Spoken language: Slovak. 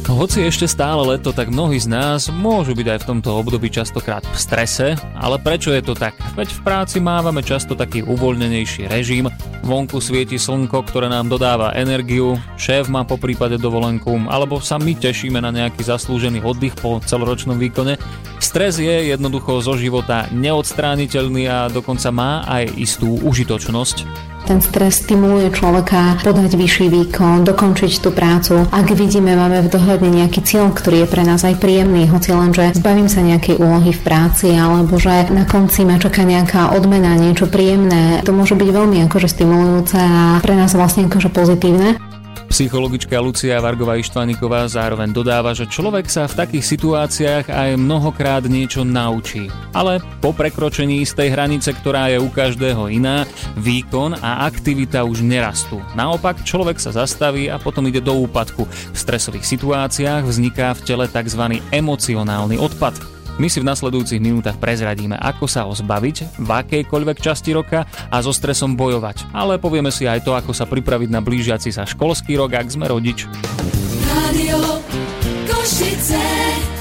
Hoci ešte stále leto, tak mnohí z nás môžu byť aj v tomto období častokrát v strese, ale prečo je to tak? Veď v práci mávame často taký uvoľnenejší režim, vonku svieti slnko, ktoré nám dodáva energiu, šéf má poprípade dovolenku, alebo sa my tešíme na nejaký zaslúžený oddych po celoročnom výkone. Stres je jednoducho zo života neodstrániteľný a dokonca má aj istú užitočnosť. Ten stres stimuluje človeka podať vyšší výkon, dokončiť tú prácu. Ak vidíme, máme v dohľadne nejaký cieľ, ktorý je pre nás aj príjemný, hoci len, že zbavím sa nejakej úlohy v práci, alebo že na konci ma čaká nejaká odmena, niečo príjemné, to môže byť veľmi akože stimulujúce a pre nás vlastne akože pozitívne. Psychologička Lucia Vargová-Ištvaníková zároveň dodáva, že človek sa v takých situáciách aj mnohokrát niečo naučí. Ale po prekročení istej hranice, ktorá je u každého iná, výkon a aktivita už nerastú. Naopak, človek sa zastaví a potom ide do úpadku. V stresových situáciách vzniká v tele tzv. Emocionálny odpad. My si v nasledujúcich minútach prezradíme, ako sa ho zbaviť v akejkoľvek časti roka a so stresom bojovať. Ale povieme si aj to, ako sa pripraviť na blížiaci sa školský rok, ak sme rodič. Rádio Košice.